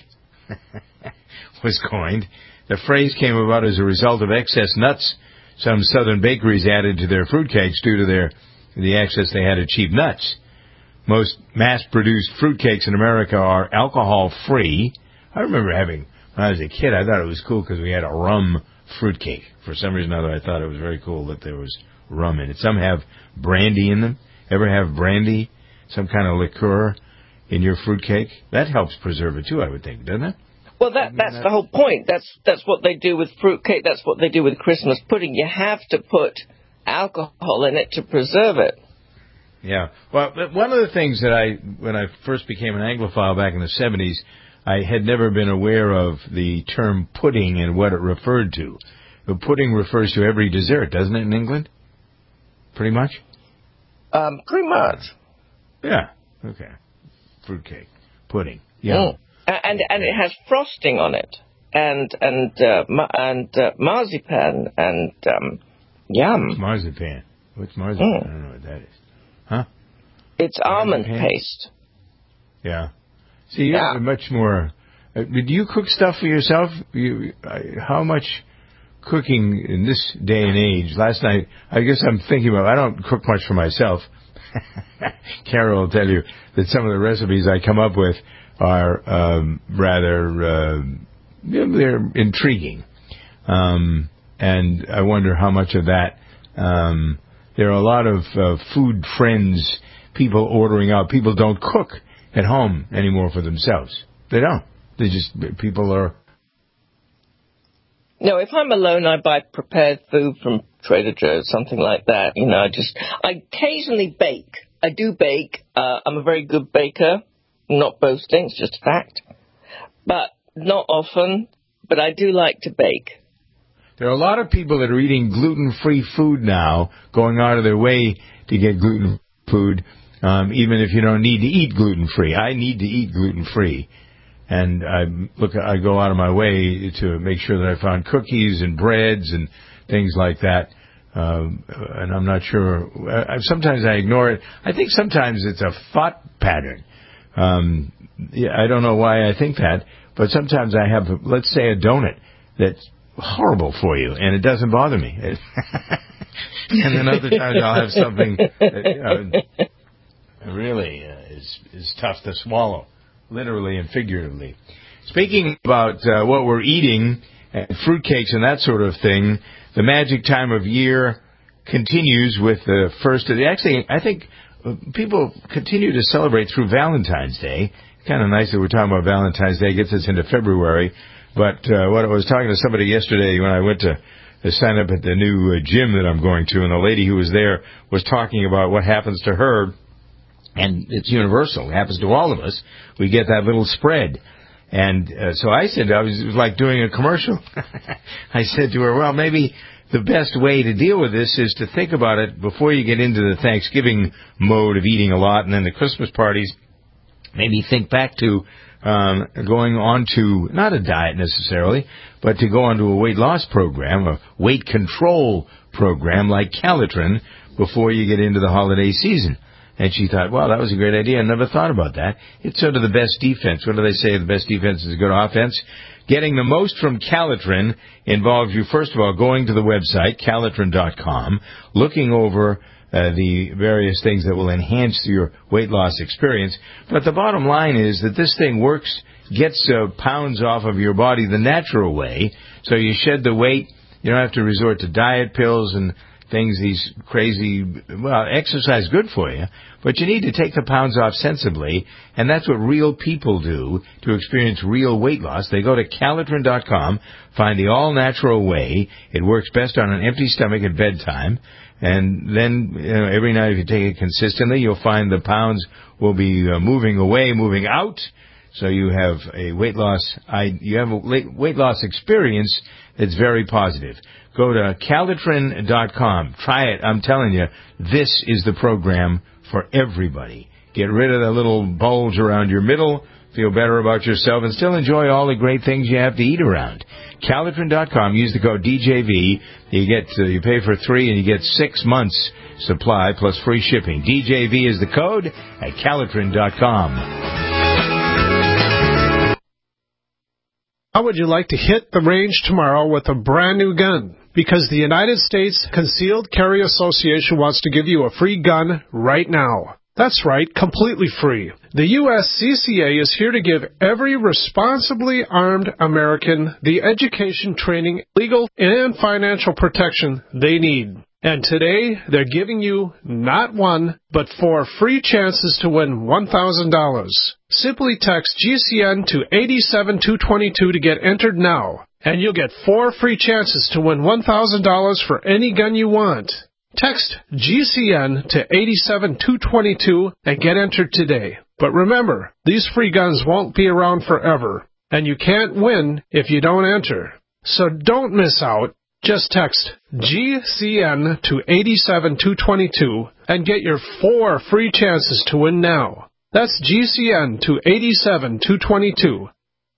was coined. The phrase came about as a result of excess nuts some southern bakeries added to their fruitcakes due to their the access they had to cheap nuts. Most mass-produced fruitcakes in America are alcohol-free. I remember having, when I was a kid, I thought it was cool because we had a rum fruitcake. For some reason or other, I thought it was very cool that there was rum in it. Some have brandy in them. Ever have brandy, some kind of liqueur in your fruitcake? That helps preserve it, too, I would think, doesn't it? Well, that that's the whole point. That's that's what they do with fruitcake. That's what they do with Christmas pudding. You have to put alcohol in it to preserve it. Yeah. Well, one of the things that I, when I first became an Anglophile back in the seventies, I had never been aware of the term pudding and what it referred to. The pudding refers to every dessert, doesn't it, in England? pretty much? Um, pretty much. Yeah. Okay. Fruitcake. Pudding. Yeah. Mm. And and it has frosting on it. And and uh, ma- and uh, marzipan and um, yum. What's marzipan? What's marzipan? Mm. I don't know what that is. Huh? It's almond marzipan? paste. Yeah. See, you're yeah. much more... Uh, do you cook stuff for yourself? You, uh, how much cooking in this day and age? Last night, I guess I'm thinking about... I don't cook much for myself. Carol will tell you that some of the recipes I come up with are um, rather... Uh, they're intriguing. Um, and I wonder how much of that... Um, there are a lot of uh, food friends, people ordering out. People don't cook at home anymore for themselves. They don't. They just, people are... No, if I'm alone, I buy prepared food from Trader Joe's, something like that. You know, I just, I occasionally bake. I do bake. Uh, I'm a very good baker. I'm not boasting, it's just a fact. But not often, but I do like to bake. There are a lot of people that are eating gluten-free food now, going out of their way to get gluten food, um, even if you don't need to eat gluten-free. I need to eat gluten-free. And I look, I go out of my way to make sure that I found cookies and breads and things like that. Um, and I'm not sure. I, sometimes I ignore it. I think sometimes it's a thought pattern. Um, yeah, I don't know why I think that, but sometimes I have, let's say, a donut that's horrible for you, and it doesn't bother me. And then other times I'll have something that, you know, really uh, is is tough to swallow, literally and figuratively. Speaking about uh, what we're eating, and fruitcakes and that sort of thing, the magic time of year continues with the first of the... Actually, I think people continue to celebrate through Valentine's Day. Kind of nice that we're talking about Valentine's Day. It gets us into February. But uh, what I was talking to somebody yesterday when I went to, to sign up at the new uh, gym that I'm going to, and the lady who was there was talking about what happens to her, and it's universal. It happens to all of us. We get that little spread. And uh, so I said, I was, it was like doing a commercial. I said to her, well, maybe the best way to deal with this is to think about it before you get into the Thanksgiving mode of eating a lot and then the Christmas parties. Maybe think back to um, going on to, not a diet necessarily, but to go on to a weight loss program, a weight control program like Calitrin before you get into the holiday season. And she thought, well, that was a great idea. I never thought about that. It's sort of the best defense. What do they say? The best defense is a good offense. Getting the most from Calitrin involves you, first of all, going to the website, calitrin dot com, looking over uh, the various things that will enhance your weight loss experience. But the bottom line is that this thing works, gets uh, pounds off of your body the natural way. So you shed the weight. You don't have to resort to diet pills and things, these crazy, well, exercise good for you, but you need to take the pounds off sensibly, and that's what real people do to experience real weight loss. They go to calitrin dot com, find the all-natural way. It works best on an empty stomach at bedtime, and then you know, every night if you take it consistently, you'll find the pounds will be uh, moving away, moving out, so you have a weight loss, I, you have a weight loss experience that's very positive. Go to calitrin dot com. Try it. I'm telling you, this is the program for everybody. Get rid of the little bulge around your middle, feel better about yourself, and still enjoy all the great things you have to eat around. calitrin dot com. Use the code D J V. You get uh, you pay for three, and you get six months supply plus free shipping. D J V is the code at calitrin dot com. How would you like to hit the range tomorrow with a brand new gun? Because the United States Concealed Carry Association wants to give you a free gun right now. That's right, completely free. The U S C C A is here to give every responsibly armed American the education, training, legal, and financial protection they need. And today, they're giving you not one, but four free chances to win one thousand dollars. Simply text G C N to eight seven two two two to get entered now, and you'll get four free chances to win one thousand dollars for any gun you want. Text G C N to eight seven two two two and get entered today. But remember, these free guns won't be around forever, and you can't win if you don't enter. So don't miss out. Just text G C N to eight seven two two two and get your four free chances to win now. That's G C N to eight seven two two two.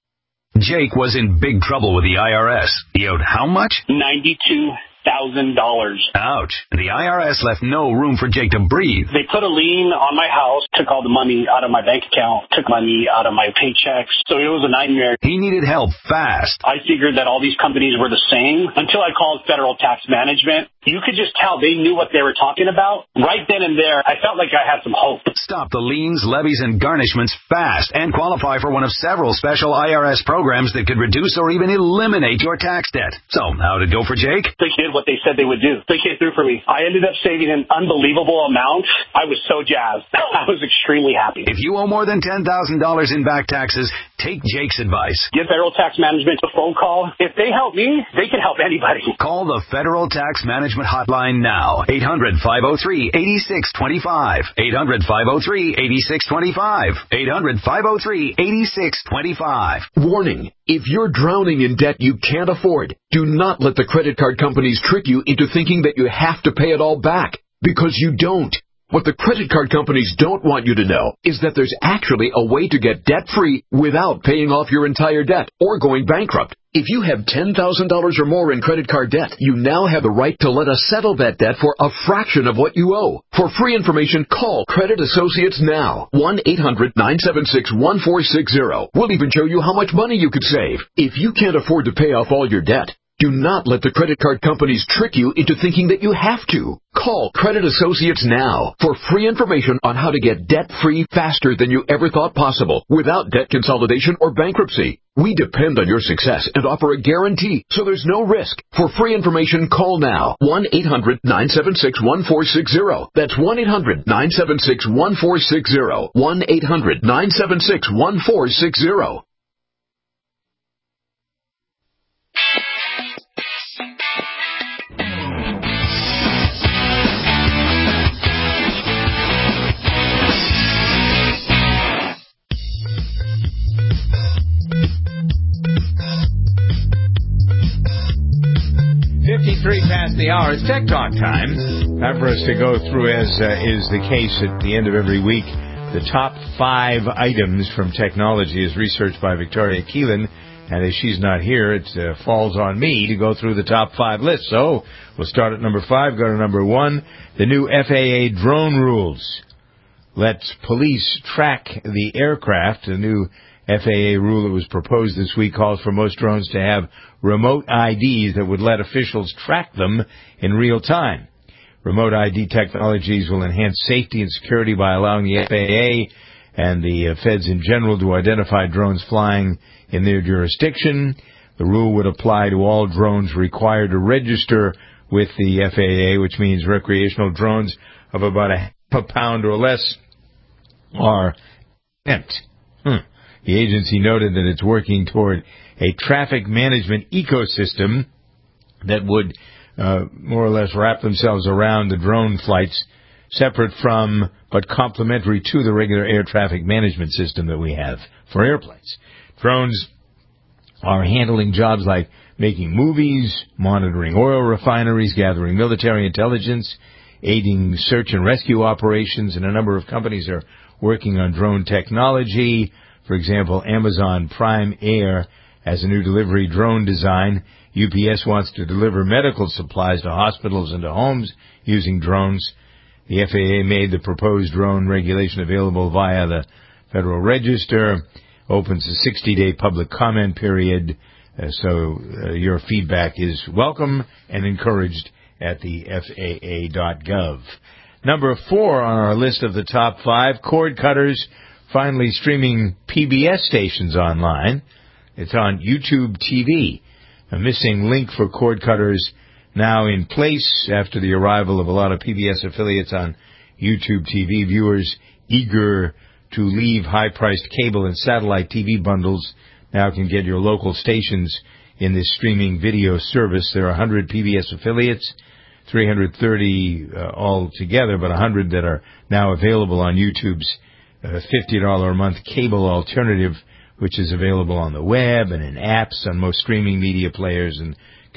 Jake was in big trouble with the I R S. He owed how much? ninety-two thousand dollars. Ouch. The I R S left no room for Jake to breathe. They put a lien on my house, took all the money out of my bank account, took money out of my paychecks. So it was a nightmare. He needed help fast. I figured that all these companies were the same until I called Federal Tax Management. You could just tell they knew what they were talking about. Right then and there, I felt like I had some hope. Stop the liens, levies, and garnishments fast and qualify for one of several special I R S programs that could reduce or even eliminate your tax debt. So, how'd it go for Jake? They did what they said they would do. They came through for me. I ended up saving an unbelievable amount. I was so jazzed. I was extremely happy. If you owe more than ten thousand dollars in back taxes, take Jake's advice. Give Federal Tax Management a phone call. If they help me, they can help anybody. Call the Federal Tax Management Hotline now. eight hundred, five oh three, eight six two five. eight hundred, five oh three, eight six two five. eight hundred, five oh three, eight six two five. Warning. If you're drowning in debt you can't afford, do not let the credit card companies trick you into thinking that you have to pay it all back, because you don't. What the credit card companies don't want you to know is that there's actually a way to get debt-free without paying off your entire debt or going bankrupt. If you have ten thousand dollars or more in credit card debt, you now have the right to let us settle that debt for a fraction of what you owe. For free information, call Credit Associates now. one eight hundred, nine seven six, one four six zero. We'll even show you how much money you could save. If you can't afford to pay off all your debt, do not let the credit card companies trick you into thinking that you have to. Call Credit Associates now for free information on how to get debt-free faster than you ever thought possible without debt consolidation or bankruptcy. We depend on your success and offer a guarantee, so there's no risk. For free information, call now. one eight hundred, nine seven six, one four six zero. That's one eight hundred, nine seven six, one four six zero. one eight hundred, nine seven six, one four six zero. fifty-three past the hour. It's Tech Talk time. Time for us to go through, as uh, is the case at the end of every week, the top five items from technology as researched by Victoria Keelan. And as she's not here, it uh, falls on me to go through the top five list. So we'll start at number five, go to number one. The new F A A drone rules lets police track the aircraft. The new F A A rule that was proposed this week calls for most drones to have remote I Ds that would let officials track them in real time. Remote I D technologies will enhance safety and security by allowing the F A A and the uh, feds in general to identify drones flying in their jurisdiction. The rule would apply to all drones required to register with the F A A, which means recreational drones of about a half a pound or less are exempt. Hmm. The agency noted that it's working toward a traffic management ecosystem that would uh, more or less wrap themselves around the drone flights, separate from but complementary to the regular air traffic management system that we have for airplanes. Drones are handling jobs like making movies, monitoring oil refineries, gathering military intelligence, aiding search and rescue operations, and a number of companies are working on drone technology. For example, Amazon Prime Air has a new delivery drone design. U P S wants to deliver medical supplies to hospitals and to homes using drones. The F A A made the proposed drone regulation available via the Federal Register, opens a sixty-day public comment period, uh, so uh, your feedback is welcome and encouraged at the F A A dot gov. Number four on our list of the top five, cord cutters finally streaming P B S stations online. It's on YouTube T V. A missing link for cord cutters now in place after the arrival of a lot of P B S affiliates on YouTube T V. Viewers eager to leave high-priced cable and satellite T V bundles now can get your local stations in this streaming video service. There are one hundred P B S affiliates, three hundred thirty uh, altogether, but one hundred that are now available on YouTube's uh, fifty dollars a month cable alternative, which is available on the web and in apps on most streaming media players and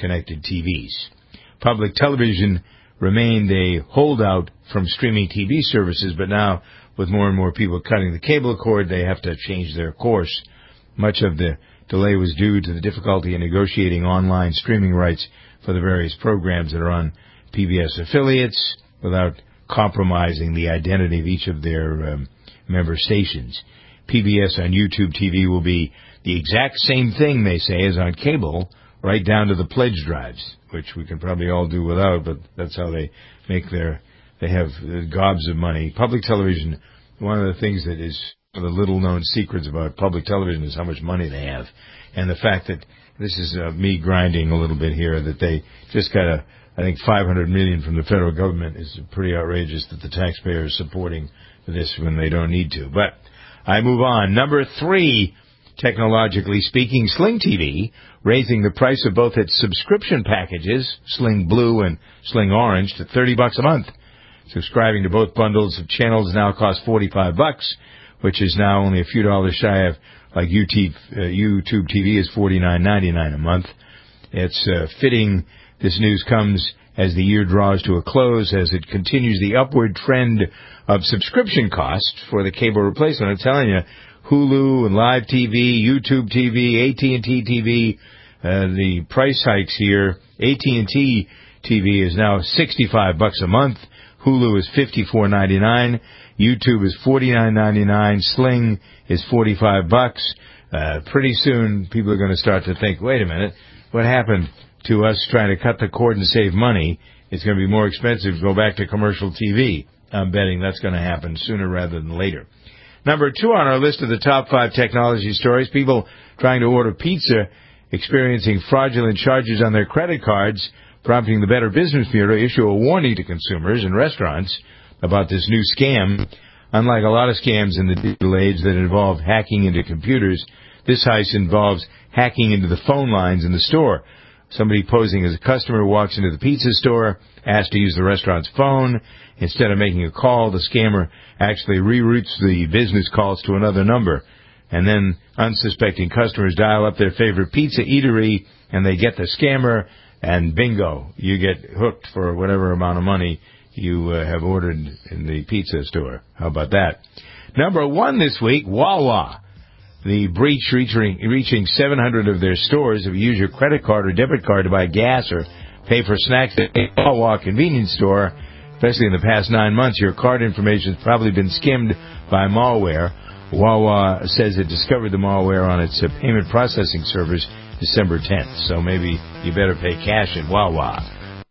connected T Vs. Public television remained a holdout from streaming T V services, but now, with more and more people cutting the cable cord, they have to change their course. Much of the delay was due to the difficulty in negotiating online streaming rights for the various programs that are on P B S affiliates without compromising the identity of each of their um, member stations. P B S on YouTube T V will be the exact same thing, they say, as on cable, right down to the pledge drives, which we can probably all do without, but that's how they make their, they have gobs of money. Public television, one of the things that is one of the little-known secrets about public television is how much money they have. And the fact that, this is uh, me grinding a little bit here, that they just got a, I think, five hundred million dollars from the federal government is pretty outrageous that the taxpayer is supporting this when they don't need to. But I move on. Number three, technologically speaking, Sling T V, raising the price of both its subscription packages, Sling Blue and Sling Orange, to thirty bucks a month. Subscribing to both bundles of channels now costs forty-five bucks, which is now only a few dollars shy of, like YouTube, uh, YouTube T V is forty-nine ninety-nine a month. It's uh, fitting this news comes as the year draws to a close, as it continues the upward trend of subscription costs for the cable replacement. I'm telling you, Hulu and Live T V, YouTube T V, A T and T T V, uh, the price hikes here. A T and T T V is now sixty-five bucks a month. Hulu is fifty-four ninety-nine. YouTube is forty-nine ninety-nine. Sling is forty-five bucks. Uh, pretty soon, people are going to start to think, wait a minute, what happened to us trying to cut the cord and save money? It's going to be more expensive to go back to commercial T V. I'm betting that's going to happen sooner rather than later. Number two on our list of the top five technology stories, people trying to order pizza experiencing fraudulent charges on their credit cards, prompting the Better Business Bureau to issue a warning to consumers and restaurants about this new scam. Unlike a lot of scams in the digital age that involve hacking into computers, this heist involves hacking into the phone lines in the store. Somebody posing as a customer walks into the pizza store, asks to use the restaurant's phone. Instead of making a call, the scammer actually reroutes the business calls to another number. And then unsuspecting customers dial up their favorite pizza eatery, and they get the scammer, and bingo, you get hooked for whatever amount of money you uh, have ordered in the pizza store. How about that? Number one this week, Wawa. The breach reaching, reaching seven hundred of their stores. If you use your credit card or debit card to buy gas or pay for snacks at a Wawa convenience store, especially in the past nine months, your card information has probably been skimmed by malware. Wawa says it discovered the malware on its uh, payment processing servers December tenth, so maybe you better pay cash at Wawa.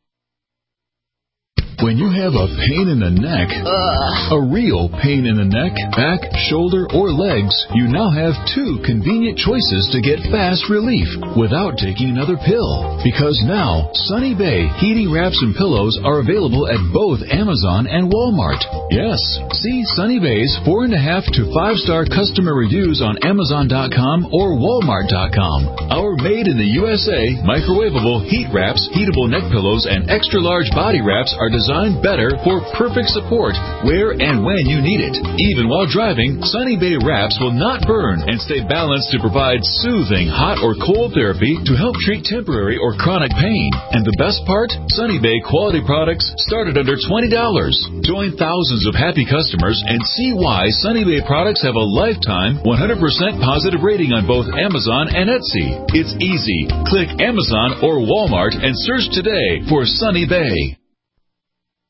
When you have a pain in the neck, Ugh. a real pain in the neck, back, shoulder, or legs, you now have two convenient choices to get fast relief without taking another pill. Because now, Sunny Bay heating wraps and pillows are available at both Amazon and Walmart. Yes, see Sunny Bay's four and a half to five star customer reviews on Amazon dot com or Walmart dot com. Our made in the U S A microwavable heat wraps, heatable neck pillows, and extra large body wraps are designed better for perfect support where and when you need it. Even while driving, Sunny Bay wraps will not burn and stay balanced to provide soothing hot or cold therapy to help treat temporary or chronic pain. And the best part? Sunny Bay quality products start at under twenty dollars. Join thousands of happy customers and see why Sunny Bay products have a lifetime one hundred percent positive rating on both Amazon and Etsy. It's easy. Click Amazon or Walmart and search today for Sunny Bay.